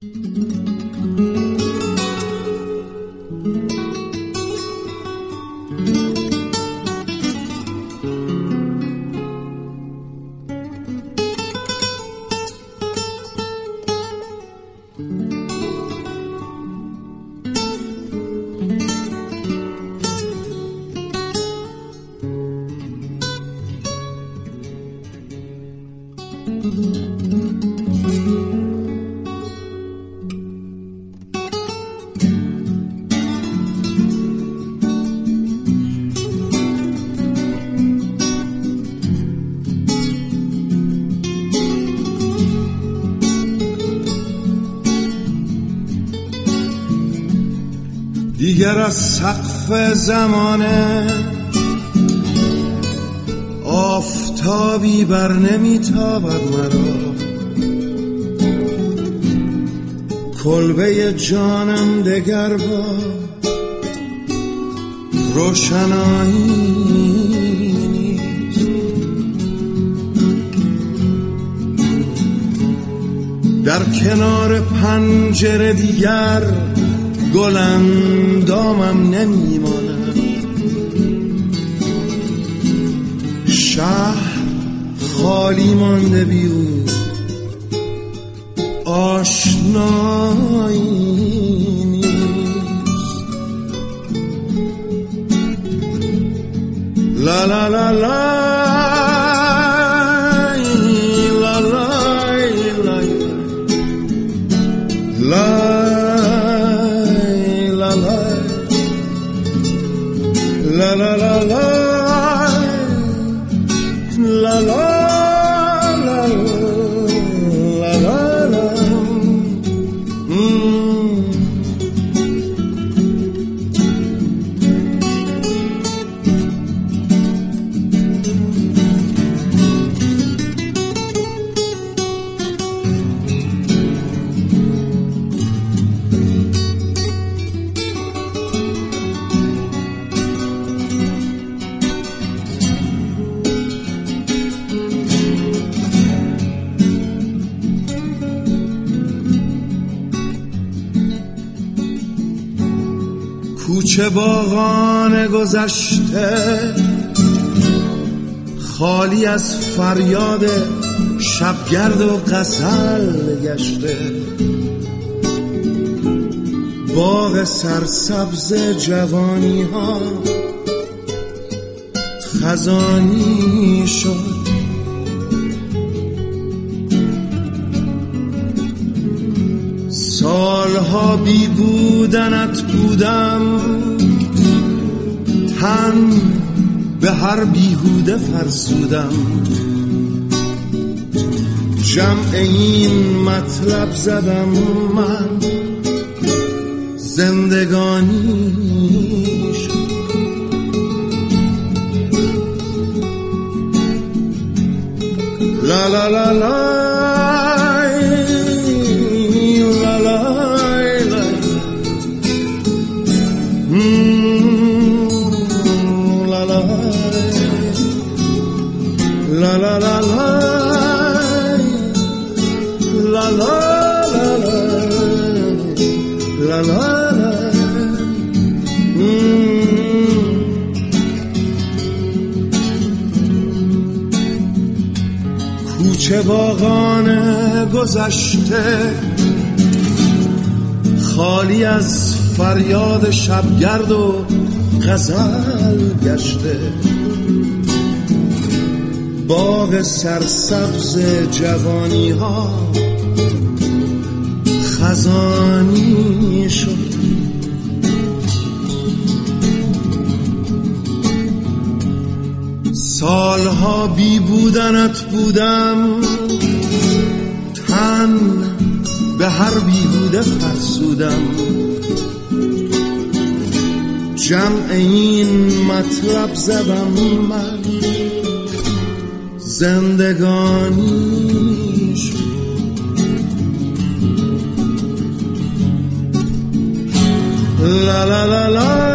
دیگر از سقف زمانه آفتابی بر نمیتابد مرا، کلبه جانم دگر با روشنایی نیست. در کنار پنجره دیگر گلندامم نمیماند، شهر خالی مانده بی او، آشنایی نیست. لا لا لا لا لا لا La la la la la la la la la la. کوچه باغان گذشته خالی از فریاد شبگرد و غزل گشته، باغ سرسبز جوانی ها خزانی شد. سالها بی بودنت بودم، تن به هر بیهوده فرسودم، جمع این مطلب زدم من زندگانی شد. لا لا لا لا La la la la la la la la la. کوچه باغان گذشته خالی از فریاد شبگرد و غزل گشته، باغ سرسبز جوانی ها خزانی شد. سالها بی بودنت بودم، تن به هر بیهوده فرسودم، جمع این مطلب زدم من زندگانی شد. لا لا لا لا